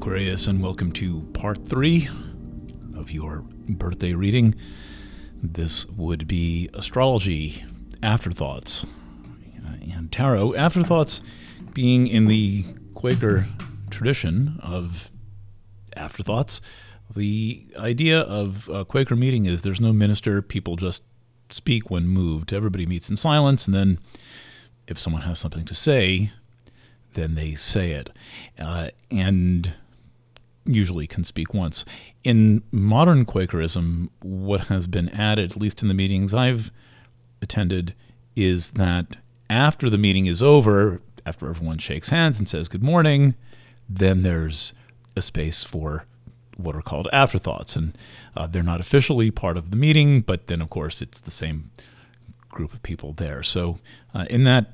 Aquarius, and welcome to part 3 of your birthday reading. This would be astrology afterthoughts and tarot. Afterthoughts being in the Quaker tradition of afterthoughts. The idea of a Quaker meeting is there's no minister, people just speak when moved. Everybody meets in silence, and then if someone has something to say, then they say it, and usually can speak once. In modern Quakerism, what has been added, at least in the meetings I've attended, is that after the meeting is over, after everyone shakes hands and says good morning, then there's a space for what are called afterthoughts. And they're not officially part of the meeting, but then, of course, it's the same group of people there. So in that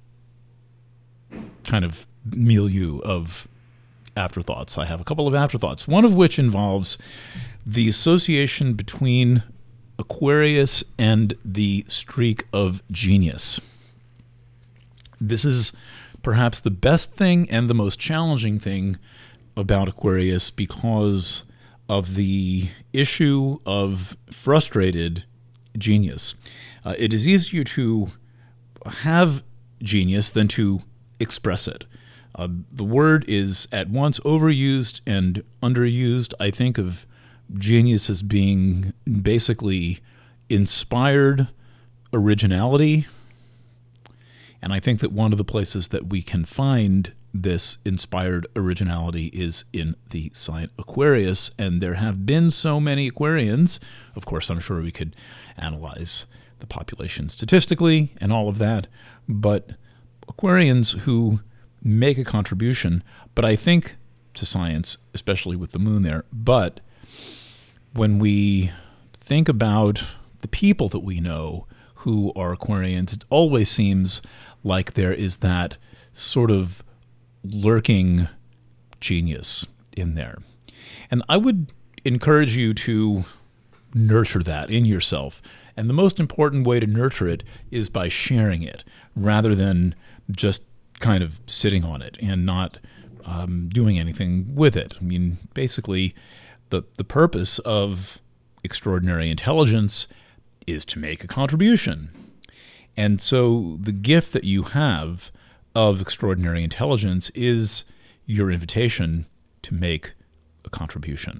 kind of milieu of afterthoughts, I have a couple of afterthoughts, one of which involves the association between Aquarius and the streak of genius. This is perhaps the best thing and the most challenging thing about Aquarius because of the issue of frustrated genius. It is easier to have genius than to express it. The word is at once overused and underused. I think of genius as being basically inspired originality. And I think that one of the places that we can find this inspired originality is in the sign Aquarius. And there have been so many Aquarians. Of course, I'm sure we could analyze the population statistically and all of that. But Aquarians who make a contribution, but I think to science, especially with the moon there. But when we think about the people that we know who are Aquarians, it always seems like there is that sort of lurking genius in there. And I would encourage you to nurture that in yourself. And the most important way to nurture it is by sharing it rather than just kind of sitting on it and not doing anything with it. I mean, basically, the purpose of extraordinary intelligence is to make a contribution. And so the gift that you have of extraordinary intelligence is your invitation to make a contribution.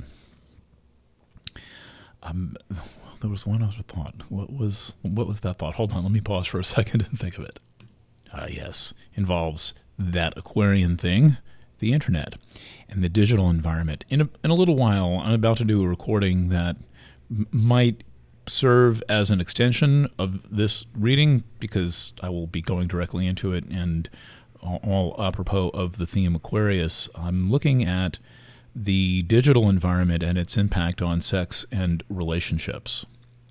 There was one other thought. What was that thought? Hold on, let me pause for a second and think of it. Yes, involves that Aquarian thing, the internet, and the digital environment. In a little while, I'm about to do a recording that might serve as an extension of this reading because I will be going directly into it, and all apropos of the theme Aquarius, I'm looking at the digital environment and its impact on sex and relationships.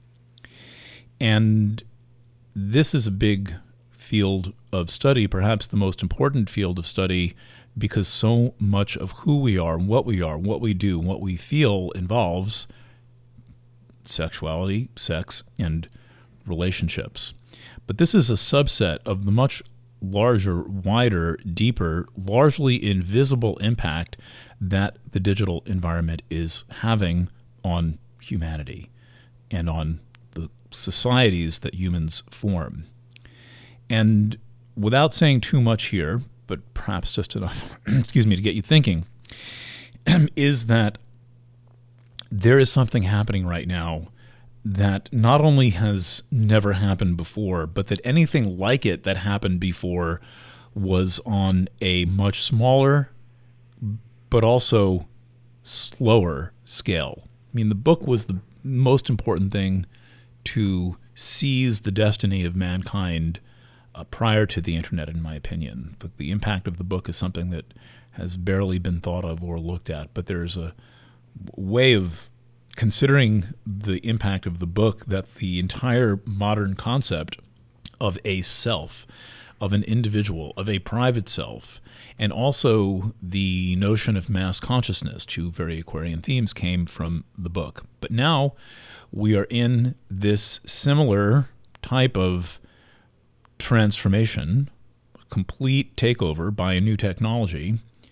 And this is a big field of study, perhaps the most important field of study, because so much of who we are, what we do, what we feel involves sexuality, sex, and relationships. But this is a subset of the much larger, wider, deeper, largely invisible impact that the digital environment is having on humanity and on the societies that humans form. And without saying too much here, but perhaps just enough, to get you thinking, is that there is something happening right now that not only has never happened before, but that anything like it that happened before was on a much smaller, but also slower scale. I mean, the book was the most important thing to seize the destiny of mankind prior to the internet, in my opinion. The impact of the book is something that has barely been thought of or looked at, but there's a way of considering the impact of the book that the entire modern concept of a self, of an individual, of a private self, and also the notion of mass consciousness, two very Aquarian themes, came from the book. But now we are in this similar type of transformation, complete takeover by a new technology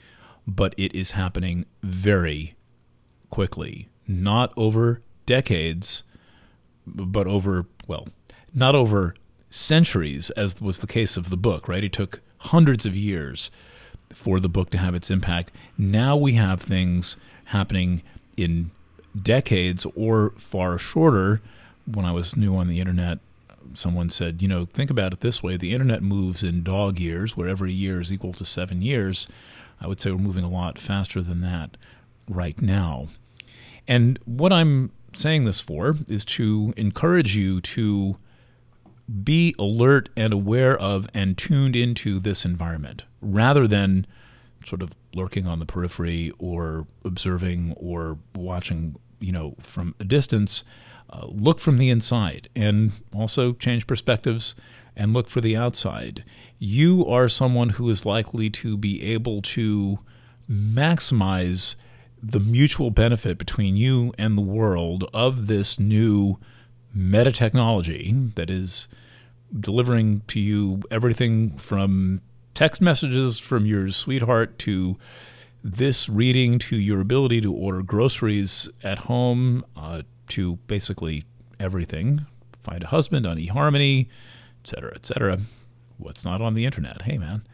but it is happening very quickly, not over decades, but over, well, not over centuries, as was the case of the book, right? It took hundreds of years for the book to have its impact. Now we have things happening in decades or far shorter. When I was new on the internet, someone said, think about it this way. The internet moves in dog years, where every year is equal to 7 years. I would say we're moving a lot faster than that right now. And what I'm saying this for is to encourage you to be alert and aware of and tuned into this environment, rather than sort of lurking on the periphery or observing or watching, from a distance. Look from the inside, and also change perspectives and look for the outside. You are someone who is likely to be able to maximize the mutual benefit between you and the world of this new meta technology that is delivering to you everything from text messages from your sweetheart to this reading to your ability to order groceries at home, to basically everything. Find a husband on eHarmony, et cetera, et cetera. What's not on the internet? Hey, man.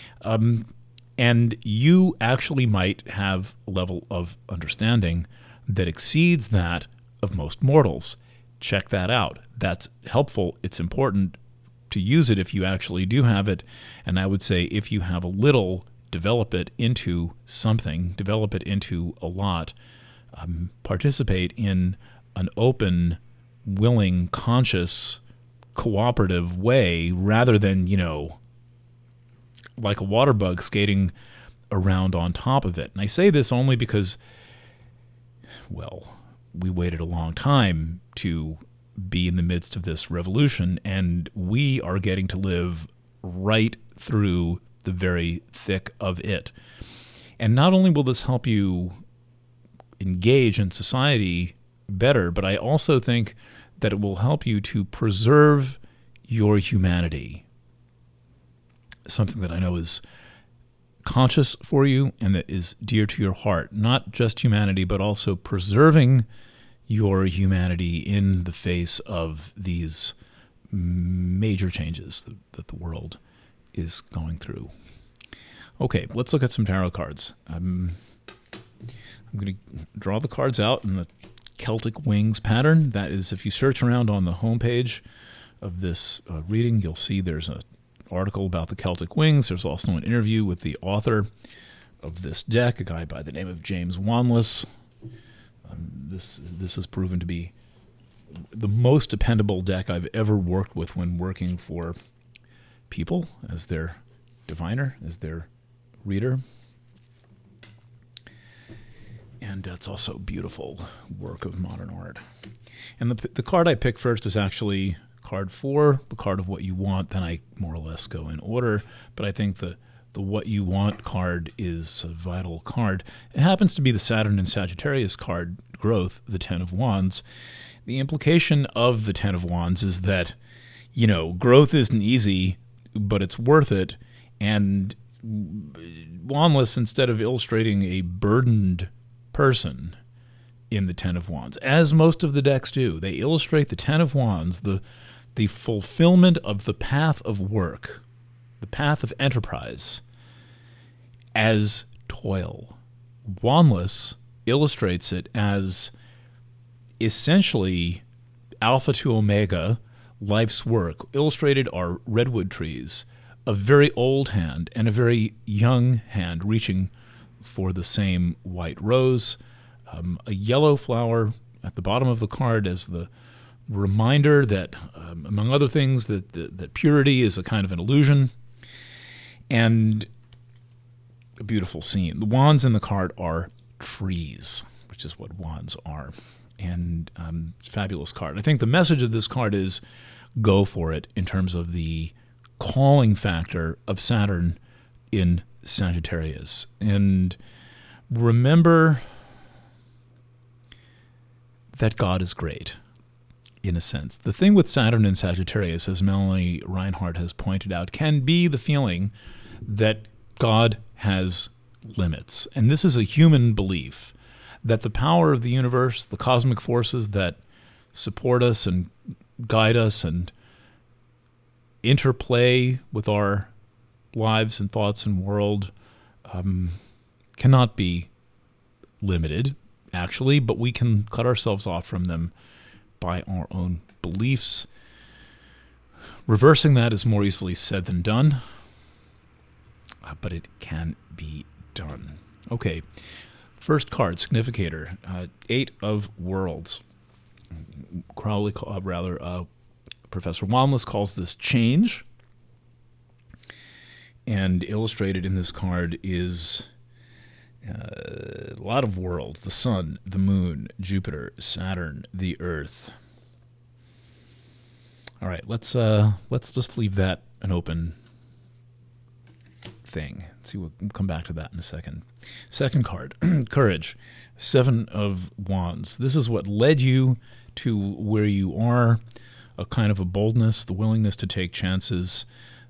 And you actually might have a level of understanding that exceeds that of most mortals. Check that out. That's helpful. It's important to use it if you actually do have it. And I would say if you have a little, develop it into something, develop it into a lot. Participate in an open, willing, conscious, cooperative way, rather than, like a water bug skating around on top of it. And I say this only because, well, we waited a long time to be in the midst of this revolution, and we are getting to live right through the very thick of it. And not only will this help you engage in society better, but I also think that it will help you to preserve your humanity. Something that I know is conscious for you and that is dear to your heart. Not just humanity, but also preserving your humanity in the face of these major changes that the world is going through. Okay, let's look at some tarot cards. I'm going to draw the cards out in the Celtic Wings pattern. That is, if you search around on the homepage of this reading, you'll see there's an article about the Celtic Wings. There's also an interview with the author of this deck, a guy by the name of James Wanless. This has proven to be the most dependable deck I've ever worked with when working for people as their diviner, as their reader. And it's also beautiful work of modern art. And the card I pick first is actually card 4, the card of what you want. Then I more or less go in order. But I think the what you want card is a vital card. It happens to be the Saturn and Sagittarius card, growth, the 10 of Wands. The implication of the 10 of Wands is that, growth isn't easy, but it's worth it. And Wanless, instead of illustrating a burdened person in the 10 of Wands, as most of the decks do, they illustrate the 10 of Wands, the fulfillment of the path of work, the path of enterprise, as toil. Wanless illustrates it as essentially alpha to omega, life's work. Illustrated are redwood trees, a very old hand and a very young hand reaching for the same white rose, a yellow flower at the bottom of the card as the reminder that, among other things, that purity is a kind of an illusion, and a beautiful scene. The wands in the card are trees, which is what wands are, and it's a fabulous card. I think the message of this card is go for it in terms of the calling factor of Saturn in Sagittarius. And remember that God is great, in a sense. The thing with Saturn and Sagittarius, as Melanie Reinhardt has pointed out, can be the feeling that God has limits. And this is a human belief that the power of the universe, the cosmic forces that support us and guide us and interplay with our lives and thoughts and world, cannot be limited, actually, but we can cut ourselves off from them by our own beliefs. Reversing that is more easily said than done, but it can be done. Okay, first card, Significator, 8 of Worlds. Crowley, Professor Wanless calls this change. And illustrated in this card is a lot of worlds: the sun, the moon, Jupiter, Saturn, the Earth. All right, let's just leave that an open thing. See, we'll come back to that in a second. Second card, Courage, 7 of Wands. This is what led you to where you are, a kind of a boldness, the willingness to take chances,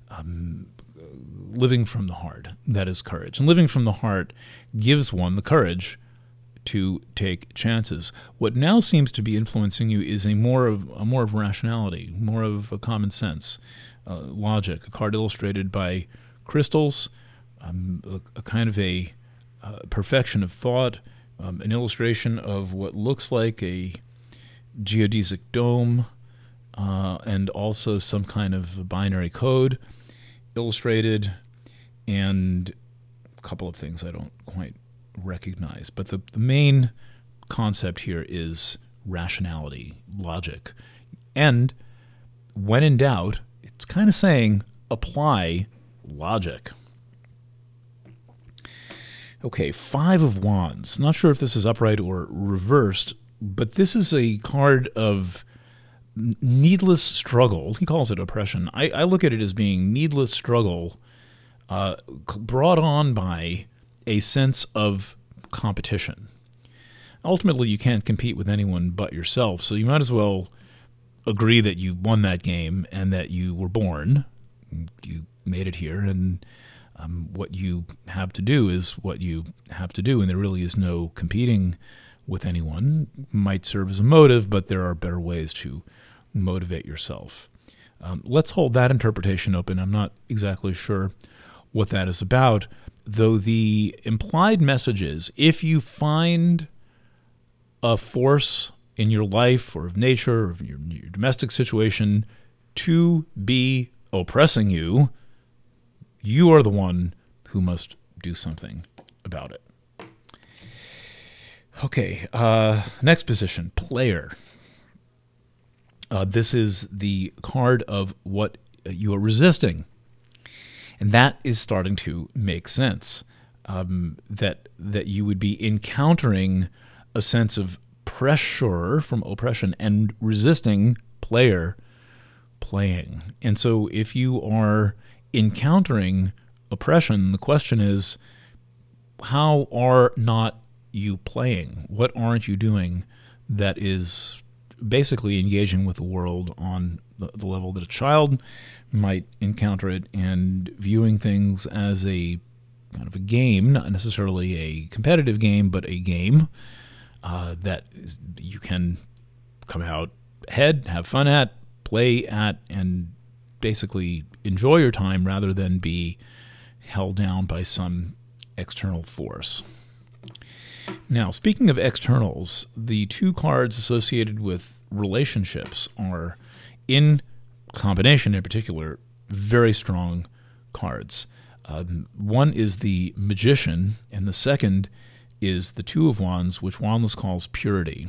living from the heart. That is courage. And living from the heart gives one the courage to take chances. What now seems to be influencing you is a more of rationality, more of a common sense, logic. A card illustrated by crystals, a kind of a perfection of thought, an illustration of what looks like a geodesic dome, and also some kind of binary code illustrated, and a couple of things I don't quite recognize. But the main concept here is rationality, logic. And when in doubt, it's kind of saying apply logic. Okay, 5 of Wands. Not sure if this is upright or reversed, but this is a card of needless struggle. He calls it oppression. I look at it as being needless struggle brought on by a sense of competition. Ultimately, you can't compete with anyone but yourself, so you might as well agree that you won that game and that you were born. You made it here, and what you have to do is what you have to do, and there really is no competing with anyone. Might serve as a motive, but there are better ways to motivate yourself. Let's hold that interpretation open. I'm not exactly sure what that is about, though the implied message is if you find a force in your life or of nature or of your domestic situation to be oppressing you, you are the one who must do something about it. Okay, next position, Player. This is the card of what you are resisting. And that is starting to make sense, that you would be encountering a sense of pressure from oppression and resisting player playing. And so if you are encountering oppression, the question is, how are not you playing? What aren't you doing that is basically engaging with the world on the level that a child might encounter it, and viewing things as a kind of a game, not necessarily a competitive game, but a game that you can come out ahead, have fun at, play at, and basically enjoy your time rather than be held down by some external force. Now, speaking of externals, the 2 cards associated with relationships are, in combination in particular, very strong cards. One is the Magician, and the second is the 2 of Wands, which Wanless calls purity.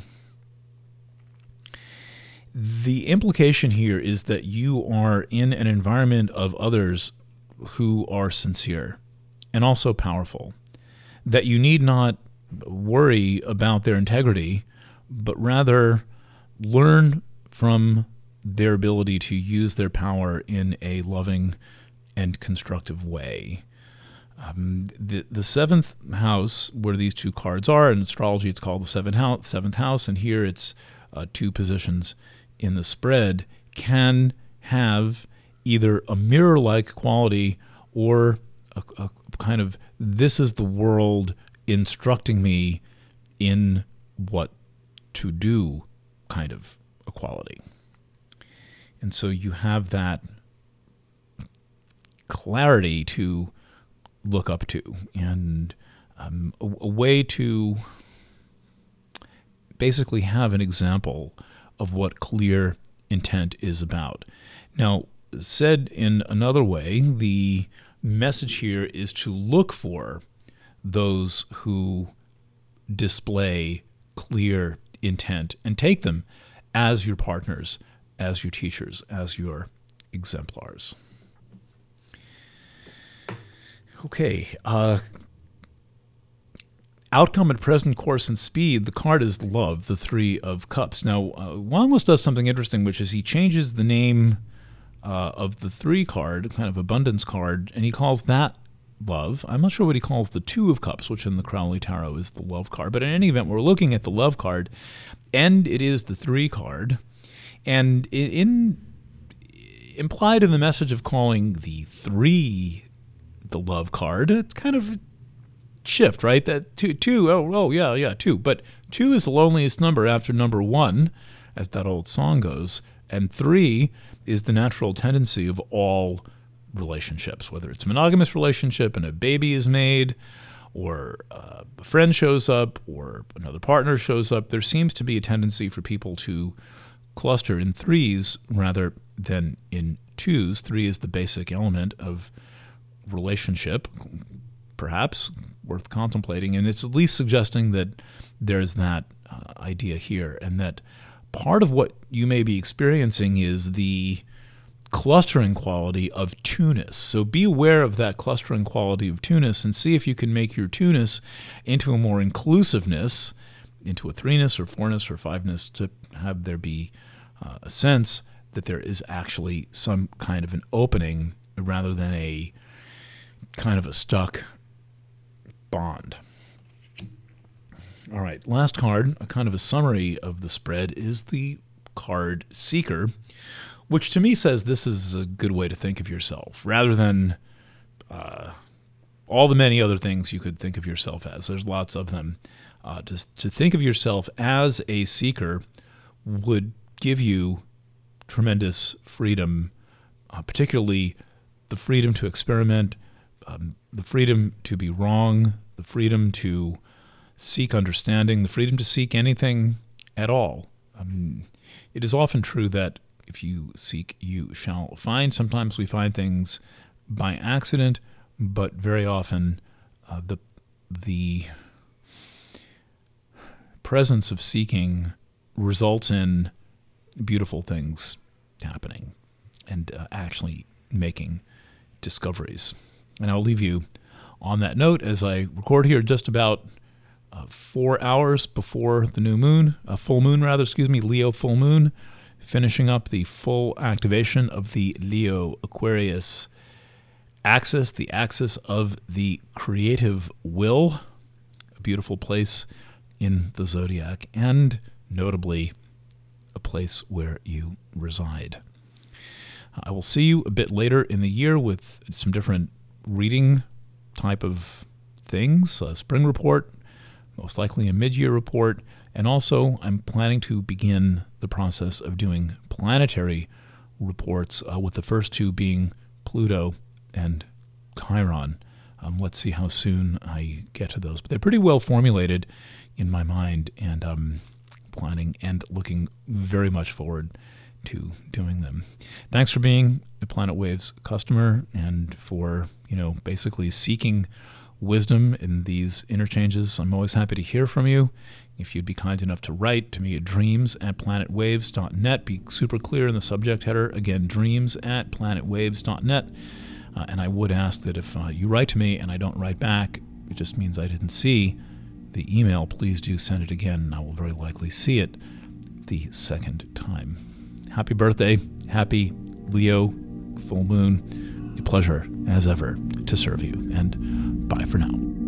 The implication here is that you are in an environment of others who are sincere and also powerful, that you need not worry about their integrity, but rather learn from their ability to use their power in a loving and constructive way. The 7th house, where these 2 cards are, in astrology it's called the 7th house, and here it's 2 positions in the spread, can have either a mirror-like quality or a kind of, this is the world instructing me in what to do kind of equality. And so you have that clarity to look up to, and a way to basically have an example of what clear intent is about. Now, said in another way, the message here is to look for those who display clear intent and take them as your partners, as your teachers, as your exemplars. Okay, outcome at present course and speed. The card is love, the 3 of cups. Now, Wanless does something interesting, which is he changes the name of the 3 card, kind of abundance card, and he calls that love. I'm not sure what he calls the 2 of cups, which in the Crowley Tarot is the love card. But in any event, we're looking at the love card, and it is the 3 card. And implied in the message of calling the 3 the love card, it's kind of shift, right? That two, 2. But 2 is the loneliest number after number 1, as that old song goes. And 3 is the natural tendency of all relationships, whether it's a monogamous relationship and a baby is made, or a friend shows up, or another partner shows up. There seems to be a tendency for people to cluster in 3s rather than in 2s. 3 is the basic element of relationship, perhaps worth contemplating, and it's at least suggesting that there's that idea here, and that part of what you may be experiencing is the clustering quality of 2ness. So be aware of that clustering quality of 2ness and see if you can make your 2ness into a more inclusiveness, into a 3ness or 4ness or 5ness, to have there be a sense that there is actually some kind of an opening rather than a kind of a stuck bond. All right, last card, a kind of a summary of the spread, is the card Seeker, which to me says this is a good way to think of yourself, rather than all the many other things you could think of yourself as. There's lots of them. Just to think of yourself as a seeker would give you tremendous freedom, particularly the freedom to experiment, the freedom to be wrong, the freedom to seek understanding, the freedom to seek anything at all. It is often true that if you seek, you shall find. Sometimes we find things by accident, but very often the presence of seeking results in beautiful things happening and actually making discoveries. And I'll leave you on that note as I record here just about 4 hours before the new moon, Leo full moon, finishing up the full activation of the Leo Aquarius axis, the axis of the creative will, a beautiful place in the zodiac, and notably a place where you reside. I will see you a bit later in the year with some different reading type of things, a spring report, most likely a mid-year report, and also I'm planning to begin the process of doing planetary reports, with the first 2 being Pluto and Chiron. Let's see how soon I get to those. But they're pretty well formulated in my mind, and I'm planning and looking very much forward to doing them. Thanks for being a Planet Waves customer and for, basically seeking wisdom in these interchanges. I'm always happy to hear from you. If you'd be kind enough to write to me at dreams@planetwaves.net, be super clear in the subject header. Again, dreams@planetwaves.net. And I would ask that if you write to me and I don't write back, it just means I didn't see the email. Please do send it again, and I will very likely see it the second time. Happy birthday. Happy Leo full moon. A pleasure, as ever, to serve you. And bye for now.